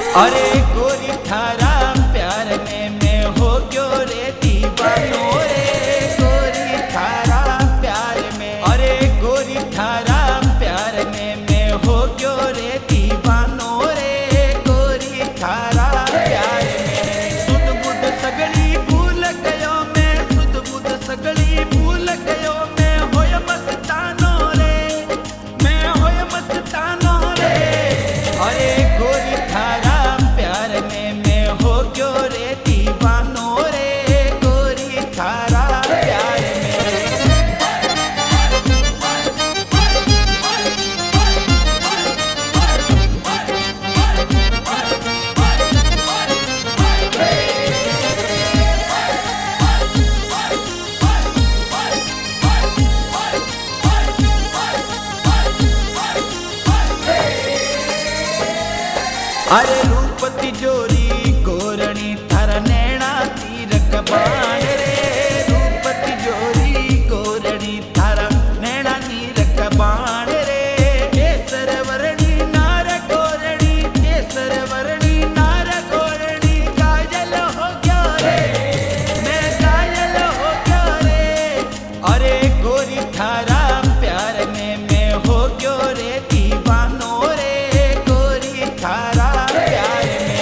अरे गोरी थारा प्यार में मैं हो गयो रे दीवानो रे, गोरी थारा प्यार में, अरे गोरी थारा प्यार में मैं हो गयो रे दीवानो रे, गोरी थारा प्यार में। सुध बुध सगली भूल गयो मैं, सुध बुध सगली भूल गयो मैं, होय मस्तानो रे, मैं होय मस्तानो रे। अरे गोरी थारा प्यार में मैं हो गयो रे दीवानो रे, गोरी थारा प्यार में। अरे रूप तिजोरी गोरणी थारा नैना तीरक बाण रे, रूप तिजोरी गोरणी थारा नैना तीरक बाण रे। केसर वर्णी नार गोरणी, केसर वर्णी नार गोरणी, काजल हो गया रे, मैं काजल हो गया रे। अरे गोरी थारा प्यार में मैं हो गयो रे दीवानो रे, गोरी थारा प्यार में।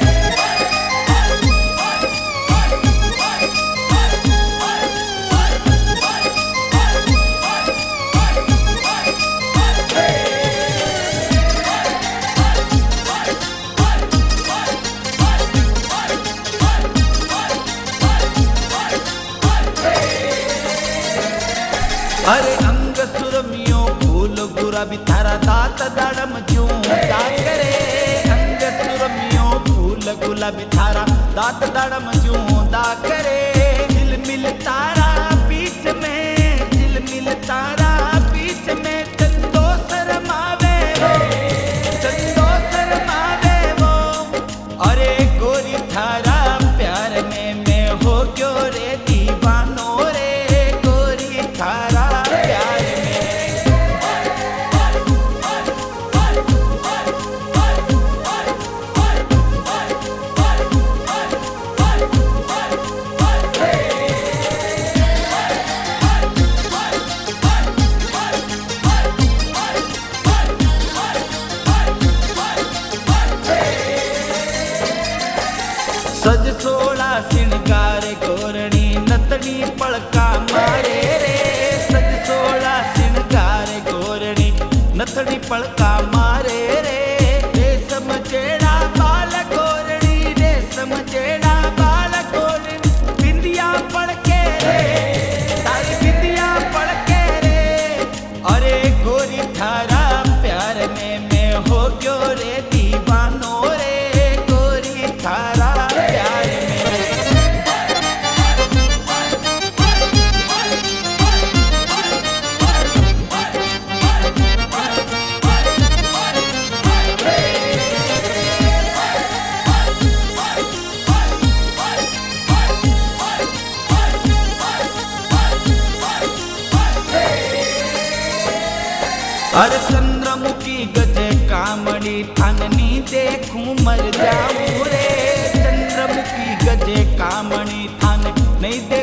अरे अंग सुरमियो फूल गुलाबी थारा दात दाड़म ज्यों दात करे, अंग सुरमियो फूल गुलाबी थारा दात दाड़म ज्यों दात करे। झिलमिल तारा बीच में, झिलमिल तारा बीच में, चंदो शर्मावे वो, चंदो शर्मावे वो। अरे गोरी थारा प्यार में मैं हो गयो रे दीवानो रे, गोरी थारा प्यार में। सज सोला श्रृंगार गोरणी नतनी पड़का मारे रे, सज सोला श्रृंगार गोरणी नतनी पड़का मारे रे। रेशम जेड़ा बाल गोरणी, रेशम जेड़ा बाल गोरणी, बिंदिया पड़के रे, तारी बिंदिया पड़के रे। अरे गोरी थारा प्यार में मैं हो गयो रे दीवानो रे, गोरी थारा प्यार में। अरे चंद्रमुखी गजे कामड़ी थाननी देखूं मर जाऊं रे, चंद्रमुखी गजे कामड़ी थान नहीं दे